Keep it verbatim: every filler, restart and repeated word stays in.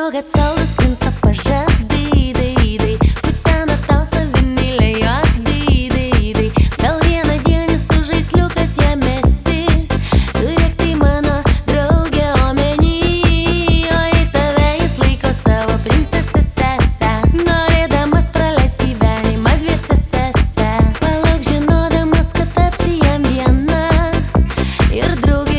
Žinau, kad saulės princą pažadai, dai, dai, kutena tau savinėlė jo, dai, dai, dai. Gal vieną dienis tu žaisliukas jam esi, turėk tai mano draugė omeny, o į tave jis laiko savo princesę sesę, norėdamas praleist gyvenimą dviese sesę. Palauk žinodamas, kad tapsi jam viena ir draugė.